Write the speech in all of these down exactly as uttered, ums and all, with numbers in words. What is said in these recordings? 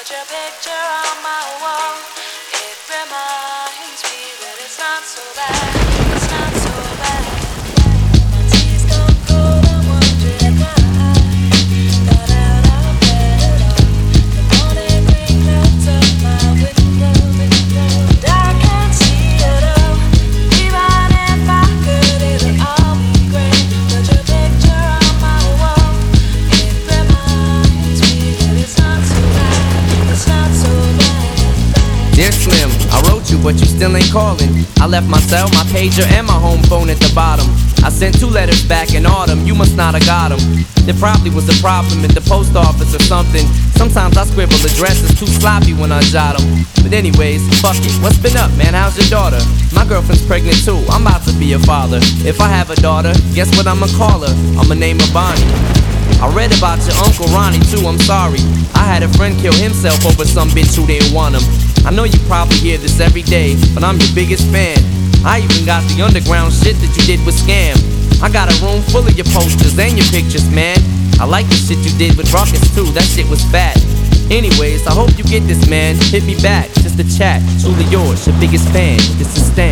Put your picture on my wall. It reminds me that it's not so bad. It's not so bad. My tea's gone cold. I'm wondering why. Got out of bed at all. The morning rain clouds up my window, and I can't see it all. Even if I could, it'll all be great. Put your picture on my wall. It reminds me that it's not so bad. It's not so bad. Dear Slim, I wrote you, but you still ain't calling. I left my cell, my pager, and my home phone at the bottom. I sent two letters back in autumn, you must not have got them. There probably was a problem at the post office or something. Sometimes I scribble addresses too sloppy when I jot them. But anyways, fuck it, what's been up, man? How's your daughter? My girlfriend's pregnant too, I'm about to be a father. If I have a daughter, guess what I'ma call her? I'ma name her Bonnie. I read about your Uncle Ronnie too, I'm sorry. I had a friend kill himself over some bitch who didn't want him. I know you probably hear this every day, but I'm your biggest fan. I even got the underground shit that you did with Scam. I got a room full of your posters and your pictures, man. I like the shit you did with Ruckus too, that shit was fat. Anyways, I hope you get this, man. Hit me back, just a chat. Truly yours, your biggest fan. This is Stan.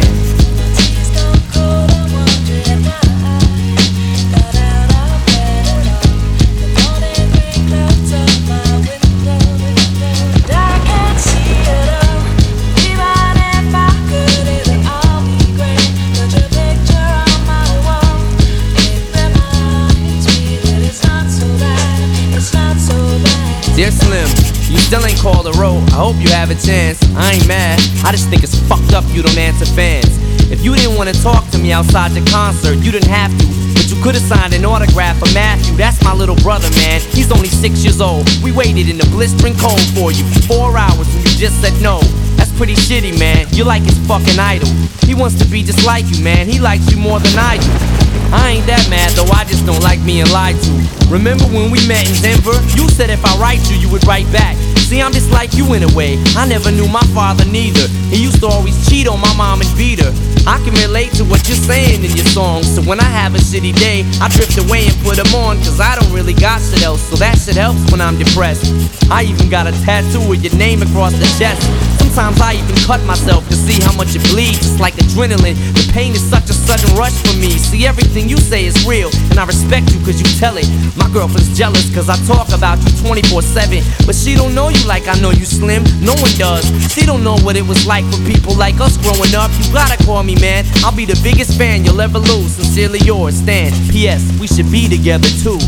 Dear Slim, you still ain't called a road. I hope you have a chance. I ain't mad, I just think it's fucked up you don't answer fans. If you didn't want to talk to me outside your concert, you didn't have to, but you could've signed an autograph for Matthew. That's my little brother, man. He's only six years old. We waited in the blistering cold for you for four hours and you just said no. That's pretty shitty, man. You're like his fucking idol. He wants to be just like you, man. He likes you more than I do. I ain't that mad though, I just don't like being lied to. Remember when we met in Denver? You said if I write you, you would write back. See, I'm just like you in a way. I never knew my father neither. He used to always cheat on my mom and beat her. I can relate to what you're saying in your songs. So when I have a shitty day, I drift away and put them on. Cause I don't really got shit else, so that shit helps when I'm depressed. I even got a tattoo with your name across the chest. Sometimes I even cut myself to see how much it bleeds. It's like adrenaline. The pain is such a sudden rush for me. See, everything you say is real, and I respect you cause you tell it. My girlfriend's jealous cause I talk about you twenty-four seven. But she don't know you like I know you, Slim. No one does. She don't know what it was like for people like us growing up. You gotta call me, man. I'll be the biggest fan you'll ever lose. Sincerely yours, Stan. P S. We should be together too.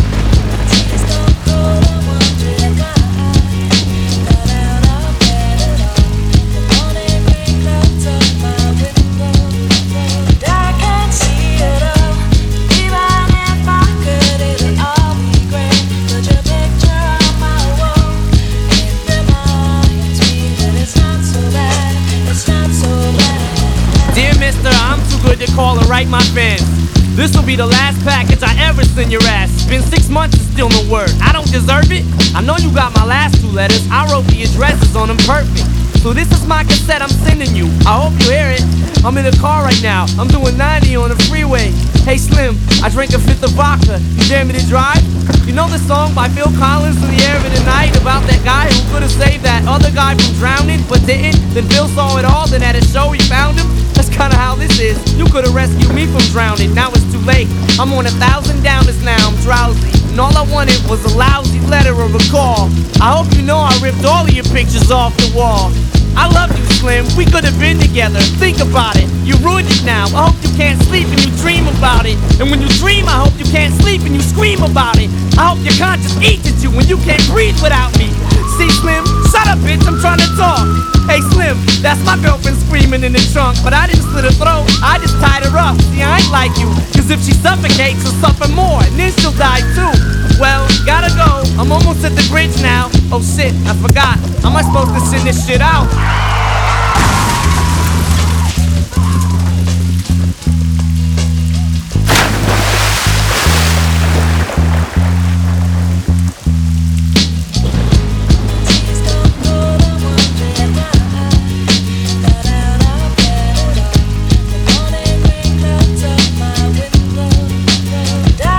To call and write my fans. This'll be the last package I ever send your ass. It's been six months and still no word. I don't deserve it. I know you got my last two letters. I wrote the addresses on them perfect. So this is my cassette I'm sending you. I hope you hear it. I'm in the car right now. I'm doing ninety on the freeway. Hey Slim, I drank a fifth of vodka. You dare me to drive? You know the song by Phil Collins, In the Air of the Night, about that guy who could've saved that other guy from drowning but didn't? Then Phil saw it all, then at a show he found him. That's kinda how this is. You could've rescued me from drowning, now it's too late. I'm on a thousand downers now, I'm drowsy. And all I wanted was a lousy letter or a call. I hope you know I ripped all of your pictures off the wall. I love you, Slim, we could've been together. Think about it, you ruined it now. I hope you can't sleep and you dream about it. And when you dream, I hope you can't sleep and you scream about it. I hope your conscience eats at you when you can't breathe without me. See, Slim, shut up, bitch, I'm trying to talk. Hey, Slim, that's my girlfriend screaming in the trunk. But I didn't slit her throat, I just tied her up. See, I ain't like you, cause if she suffocates, she'll suffer more, and then she'll die too. Well, gotta go, I'm almost at the bridge now. Oh shit, I forgot, how am I supposed to send this shit out?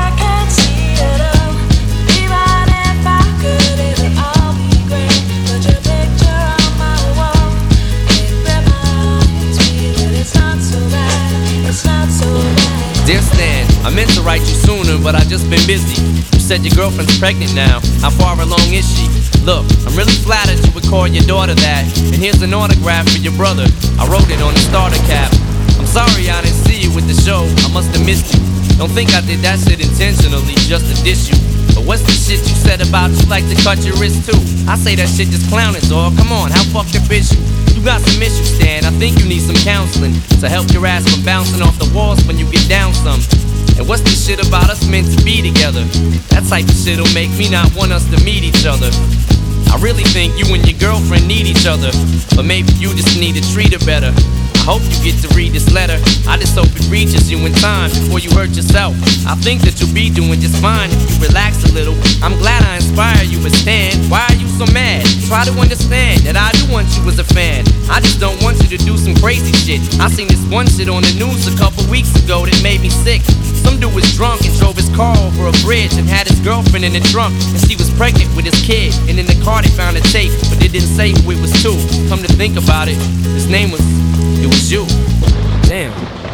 Put your I meant to write you sooner, but I just been busy. You said your girlfriend's pregnant now. How far along is she? Look, I'm really flattered you would call your daughter that. And here's an autograph for your brother. I wrote it on the starter cap. I'm sorry I didn't see you with the show. I must have missed you. Don't think I did that shit intentionally just to diss you. But what's the shit you said about you like to cut your wrist too? I say that shit just clowning, dog. Come on, how fucked up is you? You got some issues, Stan. I think you need some counseling to help your ass from bouncing off the walls when you get down some. And what's the shit about us meant to be together? That type of shit'll make me not want us to meet each other. I really think you and your girlfriend need each other, but maybe you just need to treat her better. I hope you get to read this letter. I just hope it reaches you in time before you hurt yourself. I think that you'll be doing just fine if you relax a little. I'm glad I inspire you, but Stan, why are you so mad? Try to understand that I do want you as a fan. I just don't want you to do some crazy shit. I seen this one shit on the news a couple weeks ago that made me sick. Some dude was drunk and drove his car over a bridge and had his girlfriend in the trunk, and she was pregnant with his kid. And in the car they found a tape, but they didn't say who it was to. Come to think about it, his name was, it was you. Damn.